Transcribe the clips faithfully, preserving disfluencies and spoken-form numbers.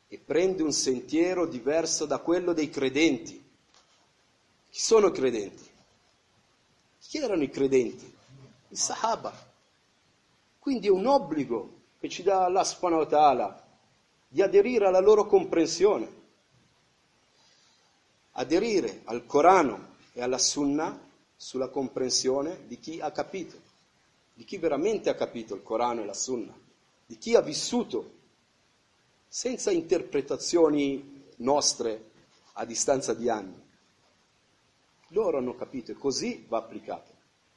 e prende un sentiero diverso da quello dei credenti. Chi sono i credenti? Chi erano i credenti? I Sahaba. Quindi è un obbligo che ci dà Allah subhanahu wa ta'ala di aderire alla loro comprensione, aderire al Corano e alla Sunnah sulla comprensione di chi ha capito, di chi veramente ha capito il Corano e la Sunnah, di chi ha vissuto senza interpretazioni nostre a distanza di anni. Loro hanno capito e così va applicato.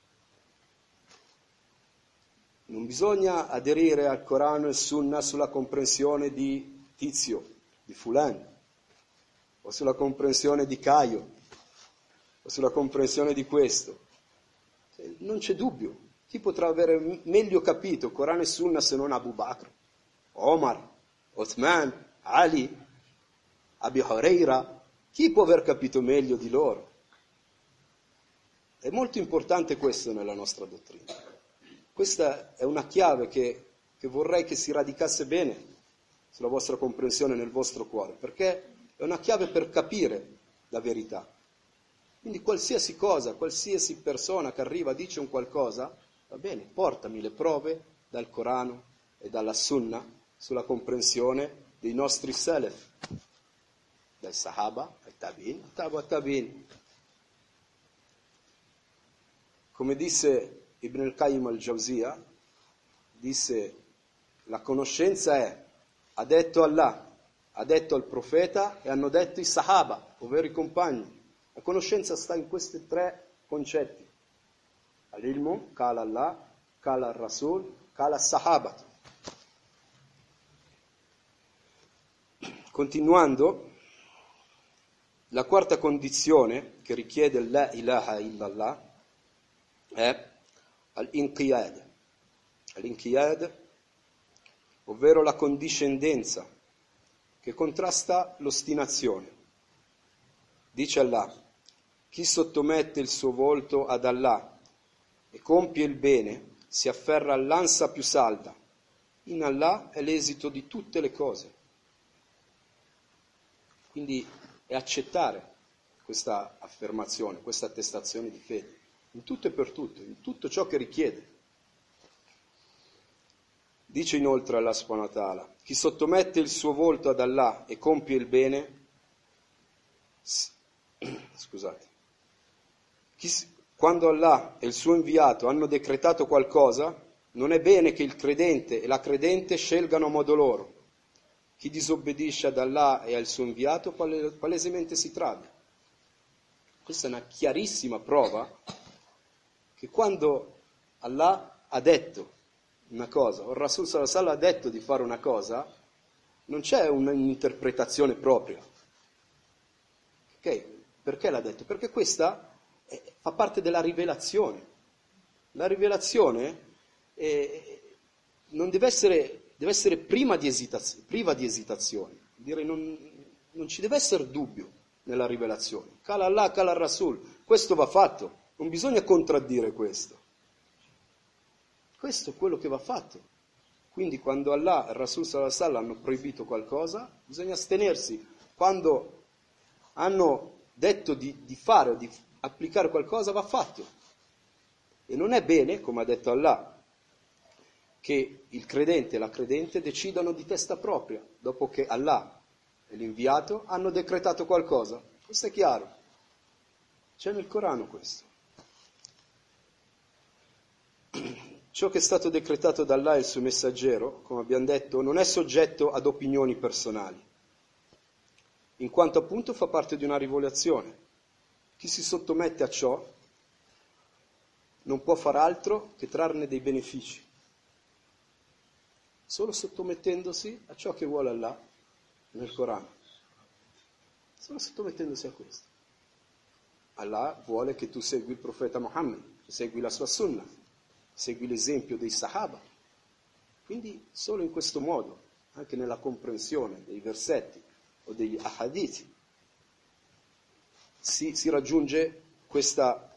Non bisogna aderire al Corano e Sunnah sulla comprensione di Tizio, di Fulano, o sulla comprensione di Caio, o sulla comprensione di questo. Non c'è dubbio. Chi potrà avere meglio capito Corano e Sunnah se non Abu Bakr, Omar, Uthman, Ali, Abi Huraira? Chi può aver capito meglio di loro? È molto importante questo nella nostra dottrina. Questa è una chiave che, che vorrei che si radicasse bene sulla vostra comprensione, nel vostro cuore, perché è una chiave per capire la verità. Quindi qualsiasi cosa, qualsiasi persona che arriva dice un qualcosa, va bene, portami le prove dal Corano e dalla Sunnah sulla comprensione dei nostri Salaf, dai Sahaba, ai Tabi'in, Tabu Tabi'in. Come disse Ibn al-Qayyim al-Jawziyah, disse: la conoscenza è, ha detto Allah, ha detto il profeta e hanno detto i Sahaba, ovvero i compagni. La conoscenza sta in questi tre concetti: al-ilmu, qala Allah, qala al-Rasul, qala al-Sahaba. Continuando, la quarta condizione che richiede la ilaha illallah è al-inqiyad. Al-inqiyad, ovvero la condiscendenza, che contrasta l'ostinazione. Dice Allah: chi sottomette il suo volto ad Allah e compie il bene si afferra all'ansa più salda. In Allah è l'esito di tutte le cose. Quindi è accettare questa affermazione, questa attestazione di fede, in tutto e per tutto, in tutto ciò che richiede. Dice inoltre Allah subhanahu wa ta'ala: chi sottomette il suo volto ad Allah e compie il bene, scusate, chi, quando Allah e il suo inviato hanno decretato qualcosa, non è bene che il credente e la credente scelgano a modo loro. Chi disobbedisce ad Allah e al suo inviato palesemente si trade. Questa è una chiarissima prova che quando Allah ha detto una cosa, o il Rasul sallallahu alaihi wasallam ha detto di fare una cosa, non c'è un'interpretazione propria. Ok? Perché l'ha detto? Perché questa è, fa parte della rivelazione. La rivelazione è, non deve essere, deve essere prima di esitazio, priva di esitazione. Dire non, non ci deve essere dubbio nella rivelazione. Cala Allah, cala Rasul. Questo va fatto. Non bisogna contraddire questo. Questo è quello che va fatto. Quindi quando Allah e il Rasul sallallahu alaihi wasallam hanno proibito qualcosa, bisogna astenersi. Quando hanno detto di, di fare o di applicare qualcosa, va fatto. E non è bene, come ha detto Allah, che il credente e la credente decidano di testa propria, dopo che Allah e l'inviato hanno decretato qualcosa. Questo è chiaro. C'è nel Corano questo. Ciò che è stato decretato da Allah e il suo messaggero, come abbiamo detto, non è soggetto ad opinioni personali, in quanto appunto fa parte di una rivelazione. Chi si sottomette a ciò non può far altro che trarne dei benefici, solo sottomettendosi a ciò che vuole Allah nel Corano, solo sottomettendosi a questo. Allah vuole che tu segui il profeta Muhammad, segui la sua sunnah, segui l'esempio dei Sahaba. Quindi solo in questo modo, anche nella comprensione dei versetti o degli ahadith, si, si raggiunge questa,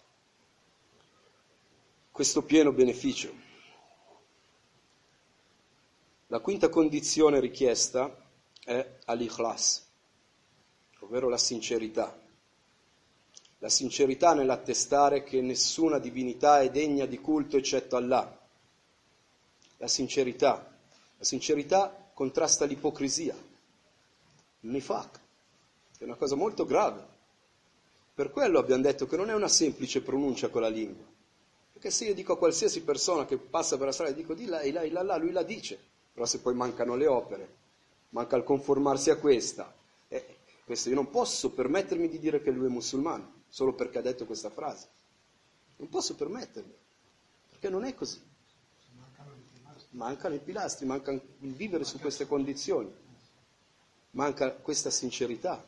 questo pieno beneficio. La quinta condizione richiesta è al-ikhlas, ovvero la sincerità. La sincerità nell'attestare che nessuna divinità è degna di culto eccetto Allah. La sincerità. La sincerità contrasta l'ipocrisia, il nifaq, che è una cosa molto grave. Per quello abbiamo detto che non è una semplice pronuncia con la lingua. Perché se io dico a qualsiasi persona che passa per la strada e dico di là, là, là, là, lui la dice. Però se poi mancano le opere, manca il conformarsi a questa, eh, questo io non posso permettermi di dire che lui è musulmano, solo perché ha detto questa frase. Non posso permettermi, perché non è così. Mancano i pilastri, manca il vivere su queste condizioni, manca questa sincerità.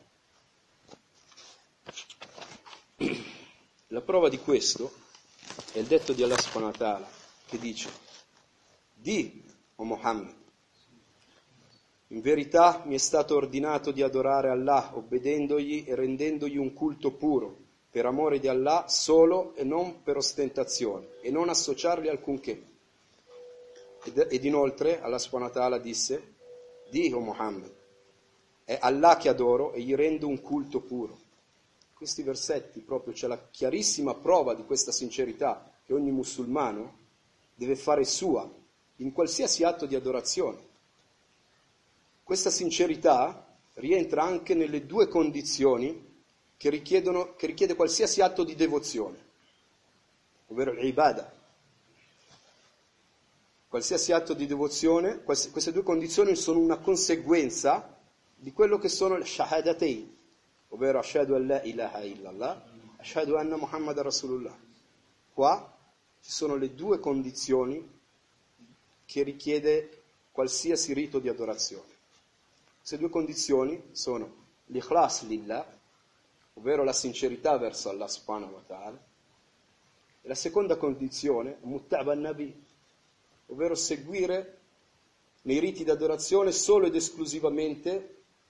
La prova di questo è il detto di Allah subhanahu wa ta'ala, che dice: di, o Muhammad, in verità mi è stato ordinato di adorare Allah obbedendogli e rendendogli un culto puro, per amore di Allah solo e non per ostentazione, e non associargli alcunché. Ed, ed inoltre Allah subhanahu wa ta'ala disse: di, o Muhammad, è Allah che adoro e gli rendo un culto puro. Questi versetti proprio c'è la chiarissima prova di questa sincerità che ogni musulmano deve fare sua in qualsiasi atto di adorazione. Questa sincerità rientra anche nelle due condizioni che richiedono, che richiede qualsiasi atto di devozione, ovvero l'ibadah. Qualsiasi atto di devozione, queste due condizioni sono una conseguenza di quello che sono le shahadatain, ovvero ashhadu an la ilaha illallah, ashhadu anna Muhammad Rasulullah. Qua ci sono le due condizioni che richiede qualsiasi rito di adorazione. Queste due condizioni sono l'ikhlas lillah, ovvero la sincerità verso Allah subhanahu wa ta'ala, e la seconda condizione, muttaba an-nabi, ovvero seguire nei riti di adorazione solo ed esclusivamente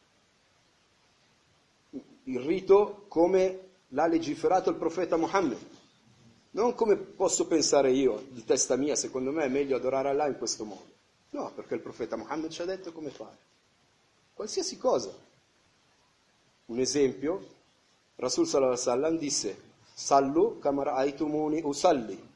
il rito come l'ha legiferato il profeta Muhammad, non come posso pensare io, di testa mia, secondo me è meglio adorare Allah in questo modo. No, perché il profeta Muhammad ci ha detto come fare. Qualsiasi cosa. Un esempio, Rasul sallallahu alaihi wasallam disse: Sallu kama ra'aytumuni usalli.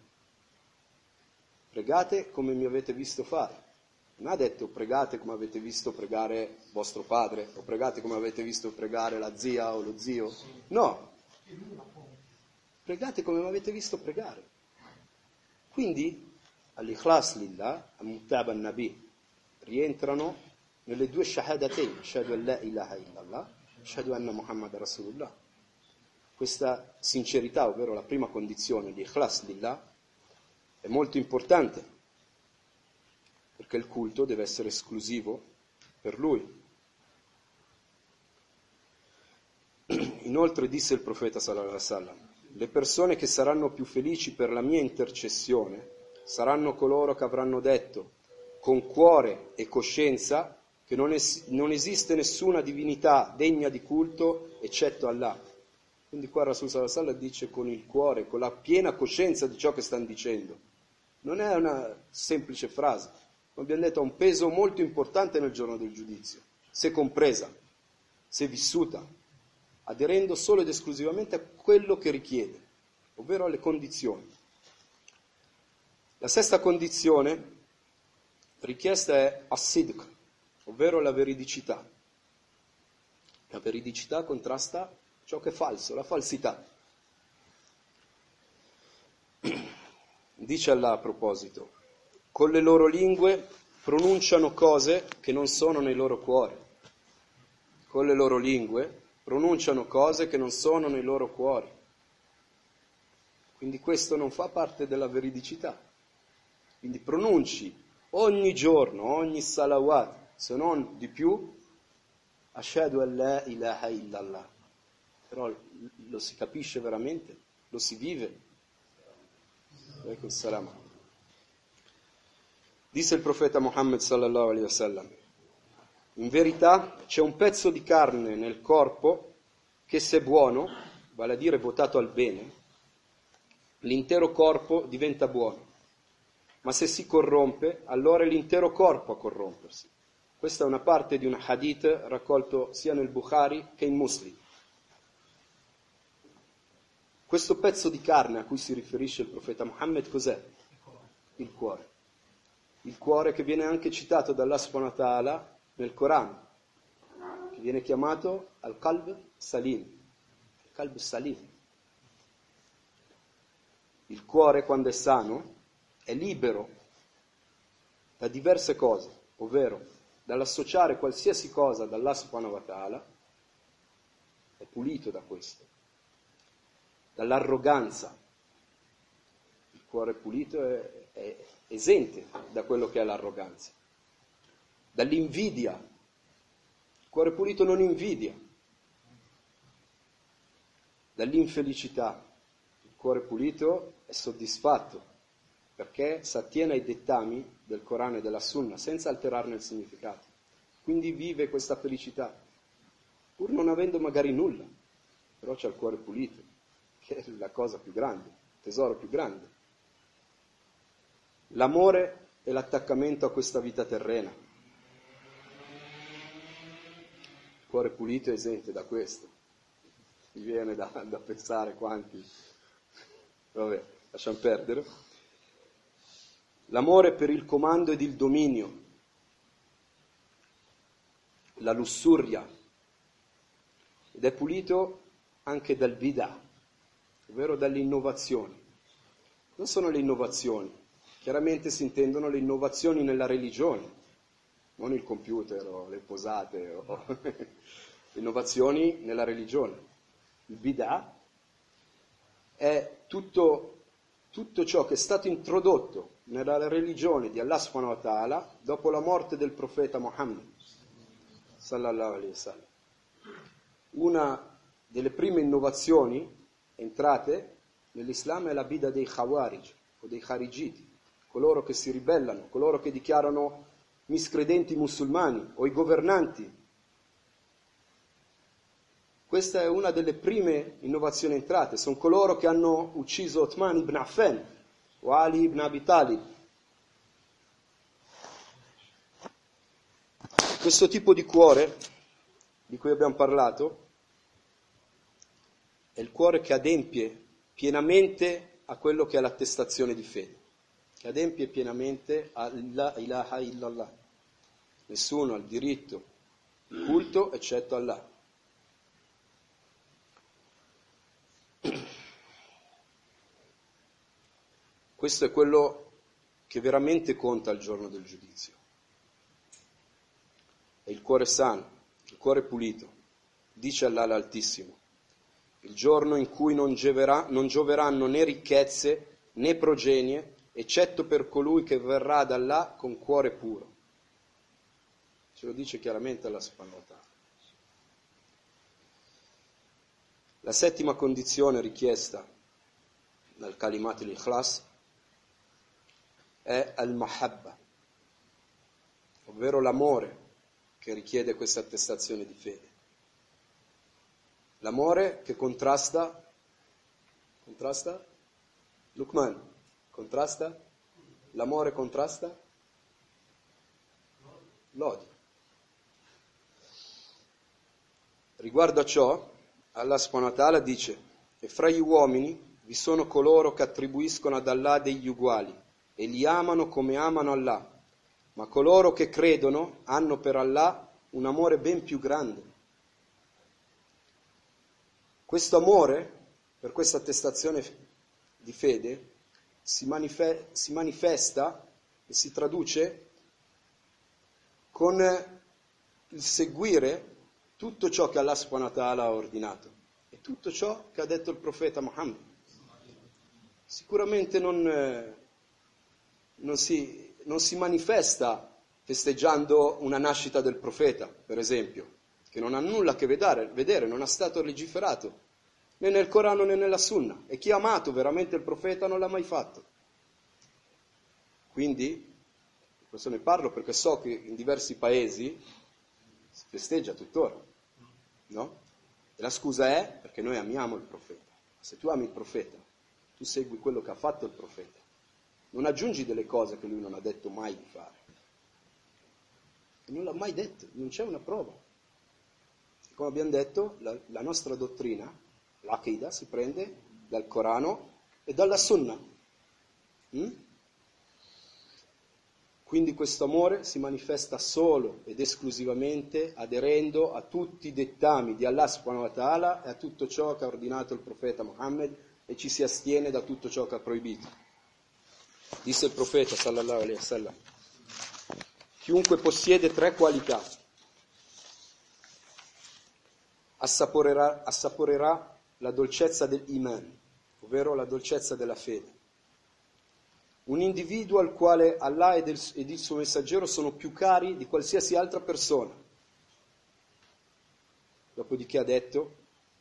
Pregate come mi avete visto fare. Non ha detto pregate come avete visto pregare vostro padre, o pregate come avete visto pregare la zia o lo zio. No. Pregate come mi avete visto pregare. Quindi, all'ikhlas lillah, al-muttaba an-nabi, rientrano nelle due shahadatain, ashhadu an la ilaha illallah, ashhadu anna Muhammad Rasulullah. Questa sincerità, ovvero la prima condizione di ikhlas lillah, è molto importante, perché il culto deve essere esclusivo per lui. Inoltre disse il profeta sallallahu alaihi wasallam: le persone che saranno più felici per la mia intercessione saranno coloro che avranno detto con cuore e coscienza che non, es- non esiste nessuna divinità degna di culto eccetto Allah. Quindi qua Rasul sallallahu alaihi wasallam dice con il cuore, con la piena coscienza di ciò che stanno dicendo. Non è una semplice frase, come abbiamo detto, ha un peso molto importante nel giorno del giudizio, se compresa, se vissuta, aderendo solo ed esclusivamente a quello che richiede, ovvero alle condizioni. La sesta condizione richiesta è as-sidq, ovvero la veridicità. La veridicità contrasta ciò che è falso, la falsità. Dice Allah a proposito: con le loro lingue pronunciano cose che non sono nei loro cuori. Con le loro lingue pronunciano cose che non sono nei loro cuori. Quindi questo non fa parte della veridicità. Quindi pronunci ogni giorno, ogni salawat, se non di più, ashhadu an la ilaha illallah. Però lo si capisce veramente? Lo si vive? Ecco, salam. Disse il profeta Muhammad sallallahu alaihi wasallam: in verità c'è un pezzo di carne nel corpo che se è buono, vale a dire votato al bene, l'intero corpo diventa buono, ma se si corrompe, allora è l'intero corpo a corrompersi. Questa è una parte di un hadith raccolto sia nel Bukhari che in Muslim. Questo pezzo di carne a cui si riferisce il profeta Muhammad cos'è? Il cuore. Il cuore che viene anche citato dall'Allah subhanahu wa ta'ala nel Corano, che viene chiamato al-qalb salim. Al-qalb salim. Il cuore, quando è sano, è libero da diverse cose, ovvero dall'associare qualsiasi cosa dall'Allah subhanahu wa ta'ala, è pulito da questo. Dall'arroganza. Il cuore pulito è, è esente da quello che è l'arroganza. Dall'invidia. Il cuore pulito non invidia. Dall'infelicità. Il cuore pulito è soddisfatto perché si attiene ai dettami del Corano e della Sunna senza alterarne il significato. Quindi vive questa felicità, pur non avendo magari nulla, però c'ha il cuore pulito, che è la cosa più grande, il tesoro più grande. L'amore e l'attaccamento a questa vita terrena. Il cuore pulito è esente da questo. Mi viene da, da pensare quanti. Vabbè, lasciamo perdere. L'amore per il comando ed il dominio, la lussuria, ed è pulito anche dal bid'ah, ovvero dalle innovazioni. Non sono le innovazioni, chiaramente si intendono le innovazioni nella religione, non il computer o le posate, o le innovazioni nella religione. Il bid'ah è tutto, tutto ciò che è stato introdotto nella religione di Allah subhanahu wa ta'ala dopo la morte del profeta Muhammad sallallahu alaihi wasallam. Una delle prime innovazioni entrate nell'Islam è la bid'ah dei Khawarij o dei Kharijiti, coloro che si ribellano, coloro che dichiarano miscredenti musulmani o i governanti. Questa è una delle prime innovazioni entrate, sono coloro che hanno ucciso Uthman ibn Affan o Ali ibn Abi Talib. Questo tipo di cuore di cui abbiamo parlato è il cuore che adempie pienamente a quello che è l'attestazione di fede, che adempie pienamente a la ilaha illallah. Nessuno ha il diritto di culto eccetto Allah. Questo è quello che veramente conta al giorno del giudizio. È il cuore sano, il cuore pulito. Dice Allah l'Altissimo: il giorno in cui non, gioverà, non gioveranno né ricchezze né progenie, eccetto per colui che verrà da Allah con cuore puro. Ce lo dice chiaramente Allah subhanahu wa ta'ala. La settima condizione richiesta dal Kalimat al-Ikhlas è al-Mahabba, ovvero l'amore che richiede questa attestazione di fede. L'amore che contrasta, contrasta? Luqman, contrasta? L'amore contrasta? L'odio. Riguardo a ciò, Allah subhanahu wa ta'ala dice: e fra gli uomini vi sono coloro che attribuiscono ad Allah degli uguali e li amano come amano Allah, ma coloro che credono hanno per Allah un amore ben più grande. Questo amore, per questa attestazione di fede, si, manife- si manifesta e si traduce con il seguire tutto ciò che Allah subhanahu wa ta'ala ha ordinato e tutto ciò che ha detto il profeta Muhammad. Sicuramente non, non, si, non si manifesta festeggiando una nascita del profeta, per esempio, che non ha nulla a che vedere, vedere, non è stato legiferato né nel Corano né nella Sunna, e chi ha amato veramente il profeta non l'ha mai fatto. Quindi, questo ne parlo perché so che in diversi paesi si festeggia tuttora, no? E la scusa è perché noi amiamo il profeta. Se tu ami il profeta, tu segui quello che ha fatto il profeta, non aggiungi delle cose che lui non ha detto mai di fare. E non l'ha mai detto, non c'è una prova. Come abbiamo detto, la, la nostra dottrina, l'Aqidah, si prende dal Corano e dalla Sunnah. Mm? Quindi questo amore si manifesta solo ed esclusivamente aderendo a tutti i dettami di Allah subhanahu wa ta'ala e a tutto ciò che ha ordinato il profeta Muhammad e ci si astiene da tutto ciò che ha proibito. Disse il profeta sallallahu alaihi wasallam: chiunque possiede tre qualità assaporerà, assaporerà la dolcezza dell'iman, ovvero la dolcezza della fede. Un individuo al quale Allah ed il, ed il suo messaggero sono più cari di qualsiasi altra persona. Dopodiché ha detto: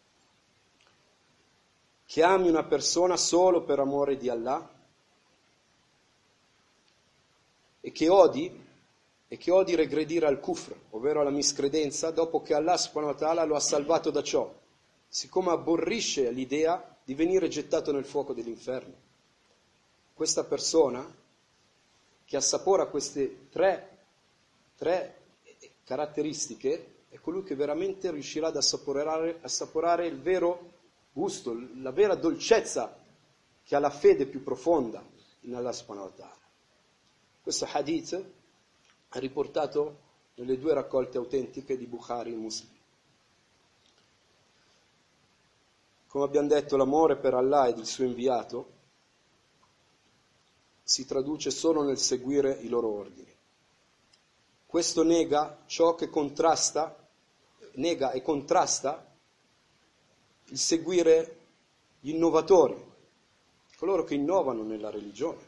che ami una persona solo per amore di Allah e che odi e che odi regredire al kufr, ovvero alla miscredenza, dopo che Allah subhanahu wa ta'ala lo ha salvato da ciò, siccome aborrisce l'idea di venire gettato nel fuoco dell'inferno. Questa persona che assapora queste tre, tre caratteristiche è colui che veramente riuscirà ad assaporare, assaporare il vero gusto, la vera dolcezza che ha la fede più profonda in Allah subhanahu wa ta'ala. Questo hadith è riportato nelle due raccolte autentiche di Bukhari e Muslim. Come abbiamo detto, l'amore per Allah ed il suo inviato si traduce solo nel seguire i loro ordini. Questo nega ciò che contrasta, nega e contrasta il seguire gli innovatori, coloro che innovano nella religione,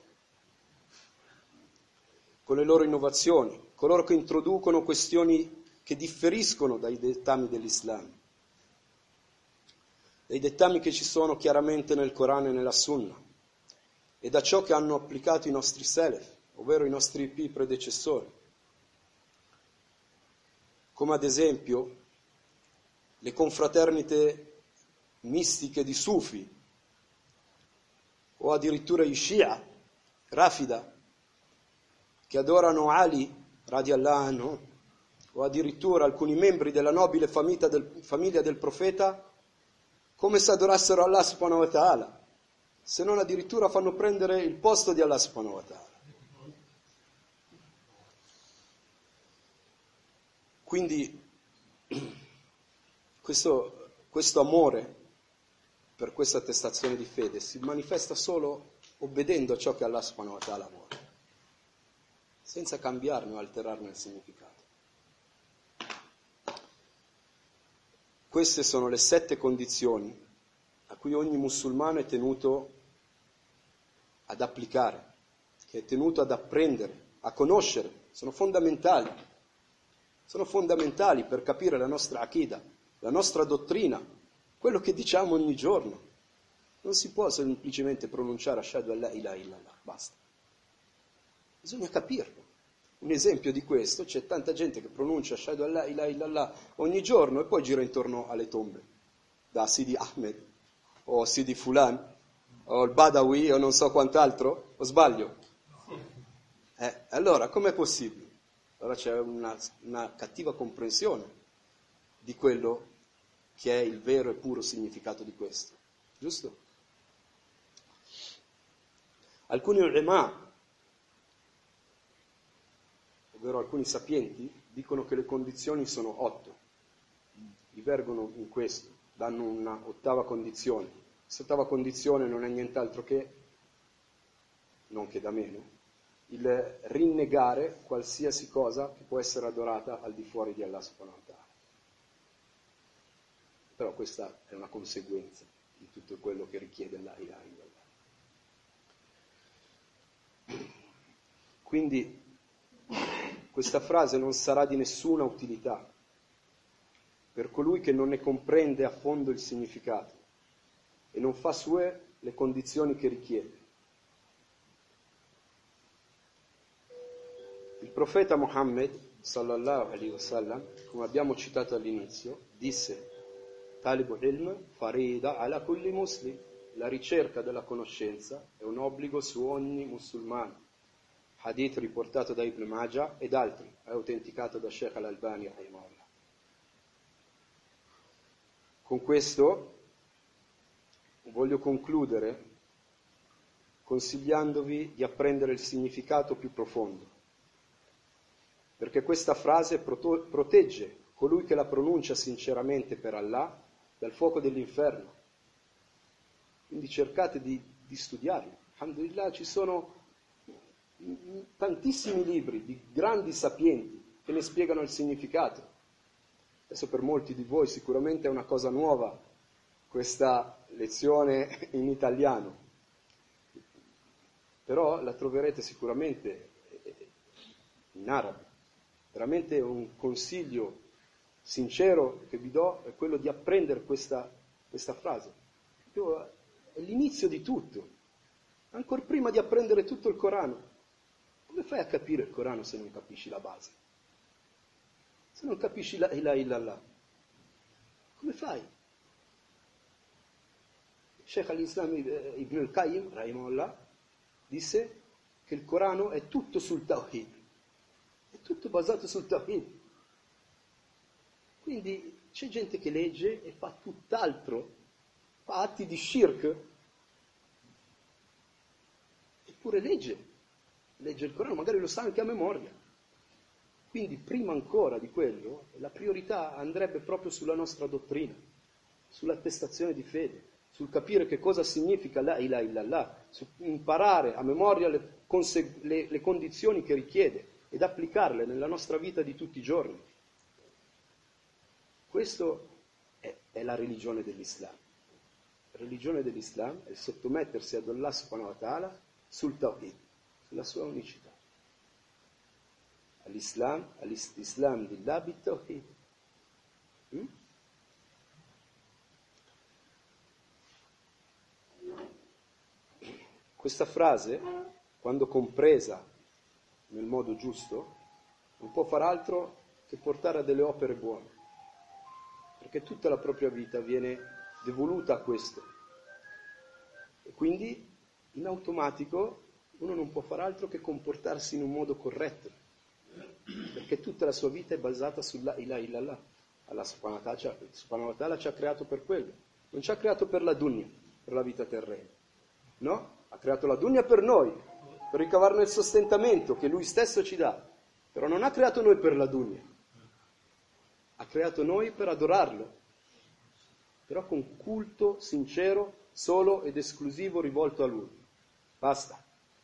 con le loro innovazioni, coloro che introducono questioni che differiscono dai dettami dell'Islam, dai dettami che ci sono chiaramente nel Corano e nella Sunnah, e da ciò che hanno applicato i nostri Salaf, ovvero i nostri predecessori, come ad esempio le confraternite mistiche di Sufi, o addirittura i Shia, Rafida, che adorano Ali radiallahu anhu, o addirittura alcuni membri della nobile famiglia del, famiglia del profeta, come se adorassero Allah subhanahu wa ta'ala, se non addirittura fanno prendere il posto di Allah subhanahu wa ta'ala. Quindi questo, questo amore per questa attestazione di fede si manifesta solo obbedendo a ciò che Allah subhanahu wa ta'ala vuole, senza cambiarne o alterarne il significato. Queste sono le sette condizioni a cui ogni musulmano è tenuto ad applicare, che è tenuto ad apprendere, a conoscere, sono fondamentali, sono fondamentali per capire la nostra Aqidah, la nostra dottrina, quello che diciamo ogni giorno. Non si può semplicemente pronunciare Ashhadu an la ilaha illallah, basta. Bisogna capirlo. Un esempio di questo, c'è tanta gente che pronuncia Ashhadu an la ilaha illallah ogni giorno e poi gira intorno alle tombe, da Sidi Ahmed, o Sidi Fulan, o il Badawi, o non so quant'altro, o sbaglio? Eh, allora, com'è possibile? Allora c'è una, una cattiva comprensione di quello che è il vero e puro significato di questo, giusto? Alcuni ulema, ovvero alcuni sapienti, dicono che le condizioni sono otto, divergono in questo, danno una ottava condizione. Questa ottava condizione non è nient'altro che, non che da meno, il rinnegare qualsiasi cosa che può essere adorata al di fuori di Allah subhanahu wa ta'ala. Però questa è una conseguenza di tutto quello che richiede la ilaha illallah. Quindi questa frase non sarà di nessuna utilità per colui che non ne comprende a fondo il significato e non fa sue le condizioni che richiede. Il profeta Muhammad sallallahu alaihi wasallam, come abbiamo citato all'inizio, disse: Talibu ilm farida ala kulli muslim, la ricerca della conoscenza è un obbligo su ogni musulmano. hadith riportato da Ibn Majah ed altri, è autenticato da Sheikh al-Albani rahimahullah. Con questo voglio concludere consigliandovi di apprendere il significato più profondo, perché questa frase proto- protegge colui che la pronuncia sinceramente per Allah dal fuoco dell'inferno. Quindi cercate di, di studiarlo. Alhamdulillah, ci sono tantissimi libri di grandi sapienti che ne spiegano il significato. Adesso per molti di voi sicuramente è una cosa nuova questa lezione in italiano, però la troverete sicuramente in arabo. Veramente un consiglio sincero che vi do è quello di apprendere questa, questa frase. È l'inizio di tutto, ancora prima di apprendere tutto il Corano. Come fai a capire il Corano se non capisci la base? Se non capisci la ilaha illallah? Come fai? Sheikh al-Islam Ibn al-Qayyim, rahimahullah, disse che il Corano è tutto sul Tawhid, è tutto basato sul Tawhid. Quindi c'è gente che legge e fa tutt'altro, fa atti di shirk, eppure legge, legge il Corano, magari lo sa anche a memoria. Quindi prima ancora di quello, la priorità andrebbe proprio sulla nostra dottrina, sull'attestazione di fede, sul capire che cosa significa la ilaha illallah, su imparare a memoria le, conseg- le, le condizioni che richiede ed applicarle nella nostra vita di tutti i giorni. Questo è, è la religione dell'Islam. La religione dell'Islam è il sottomettersi ad Allah subhanahu wa ta'ala sul Tawhid, sulla sua unicità. All'Islam, all'Islam billah bit Tawhid. Mm? Questa frase, quando compresa nel modo giusto, non può far altro che portare a delle opere buone, perché tutta la propria vita viene devoluta a questo. E quindi, in automatico, uno non può far altro che comportarsi in un modo corretto, perché tutta la sua vita è basata sulla ilaha illallah. Allah subhanahu wa ta'ala ci ha creato per quello, non ci ha creato per la dunya, per la vita terrena, no? Ha creato la dunya per noi, per ricavarne il sostentamento che Lui stesso ci dà, però non ha creato noi per la dunya, ha creato noi per adorarlo, però con culto sincero, solo ed esclusivo rivolto a Lui. Basta.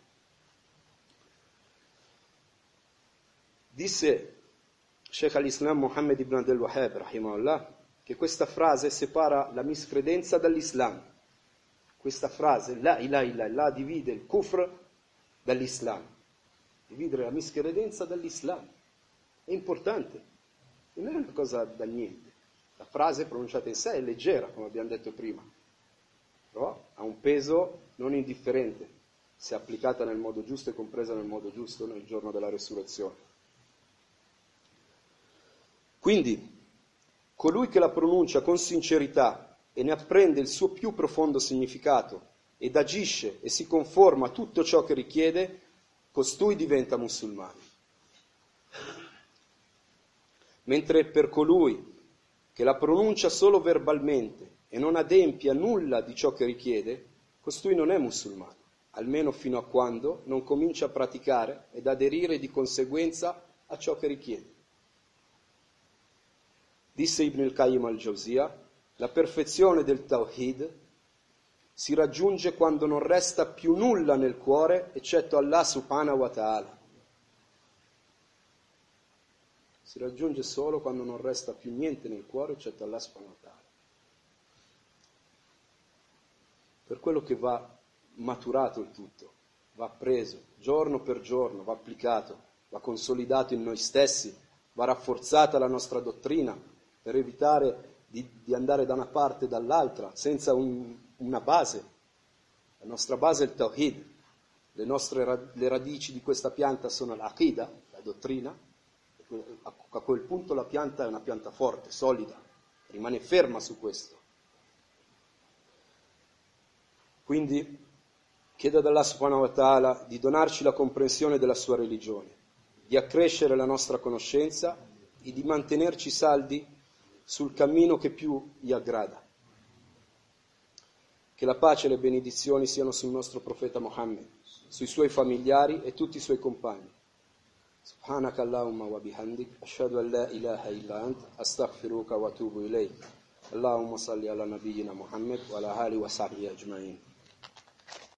Disse Sheikh al-Islam Muhammad ibn Abdul Wahhab, rahimahullah, che questa frase separa la miscredenza dall'Islam. Questa frase, la ilaha illallah, divide il kufr dall'Islam. Dividere la miscredenza dall'Islam. È importante. Non è una cosa da niente. La frase pronunciata in sé è leggera, come abbiamo detto prima, però ha un peso non indifferente se applicata nel modo giusto e compresa nel modo giusto nel giorno della resurrezione. Quindi, colui che la pronuncia con sincerità e ne apprende il suo più profondo significato ed agisce e si conforma a tutto ciò che richiede, costui diventa musulmano. Mentre per colui che la pronuncia solo verbalmente e non adempie a nulla di ciò che richiede, costui non è musulmano, almeno fino a quando non comincia a praticare ed aderire di conseguenza a ciò che richiede. Disse Ibn al-Qayyim al-Jawziyah, la perfezione del Tawhid si raggiunge quando non resta più nulla nel cuore eccetto Allah subhanahu wa ta'ala. Si raggiunge solo quando non resta più niente nel cuore eccetto Allah subhanahu wa ta'ala. Per quello che va maturato il tutto, va preso giorno per giorno, va applicato, va consolidato in noi stessi, va rafforzata la nostra dottrina per evitare di, di andare da una parte e dall'altra senza un, una base. La nostra base è il Tawhid, le nostre le radici di questa pianta sono l'Aqida, la dottrina. A quel punto la pianta è una pianta forte, solida, rimane ferma su questo. Quindi Chiedo ad Allah subhanahu wa ta'ala di donarci la comprensione della sua religione, di accrescere la nostra conoscenza e di mantenerci saldi sul cammino che più gli aggrada. Che la pace e le benedizioni siano sul nostro profeta Muhammad, sui suoi familiari e tutti i suoi compagni. Subhanaka Allahumma wa bihamdik, ashhadu an la ilaha illa ant, astaghfiruka wa atubu ilayk. Allahumma salli ala nabiyyina Muhammad wa ala alihi wa sahbihi ajma'in.